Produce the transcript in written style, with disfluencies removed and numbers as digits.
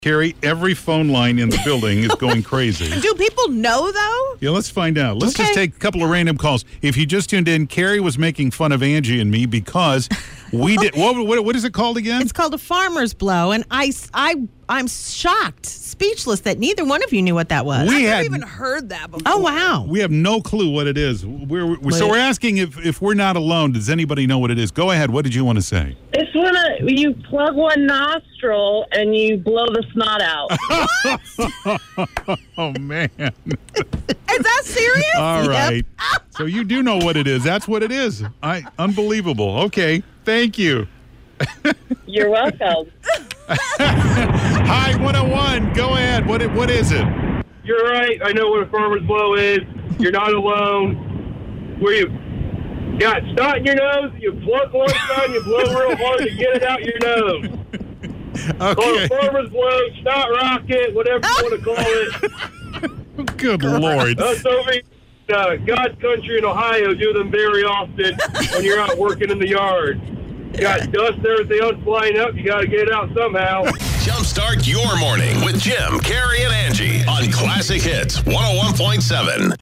Carrie, every phone line in the building is going crazy. Do people know, though? Yeah, let's find out. Let's just take a couple of random calls. If you just tuned in, Carrie was making fun of Angie and me because we did. What is it called again? It's called a farmer's blow, and I'm shocked, speechless that neither one of you knew what that was. I've never even heard that before. Oh, wow. We have no clue what it is. So we're asking if we're not alone, does anybody know what it is? Go ahead. What did you want to say? It's when you plug one nostril and you blow the snot out. Oh, man. Is that serious? All right. So you do know what it is. That's what it is. Unbelievable. Okay. Thank you. You're welcome. Hi, 101. Go ahead. What is it? You're right. I know what a farmer's blow is. You're not alone. Where you got snot in your nose, you plug one side and you blow real hard to get it out your nose. Okay. Call it farmer's blow, snot rocket, whatever you want to call it. Good Lord. Us over in God's country in Ohio do them very often when you're out working in the yard. You got dust and everything else flying up. You got to get it out somehow. Jumpstart your morning with Jim, Carrie, and Angie on Classic Hits 101.7.